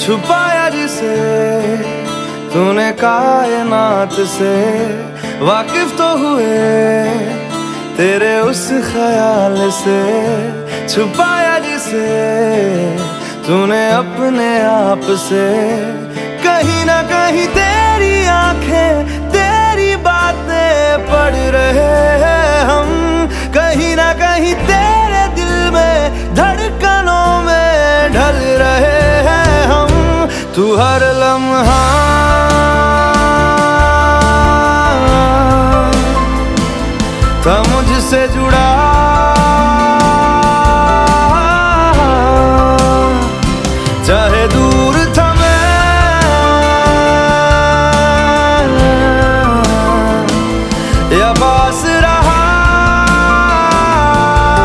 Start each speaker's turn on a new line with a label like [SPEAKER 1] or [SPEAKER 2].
[SPEAKER 1] छुपाया जिसे तूने कायनात से, वाकिफ तो हुए तेरे उस ख्याल से। छुपाया जिसे तूने अपने आप से, कहीं ना कहीं तेरी आंखें तेरी बातें पढ़ रहे हैं हम। कहीं ना कहीं तेरे दिल में धड़कनों में ढल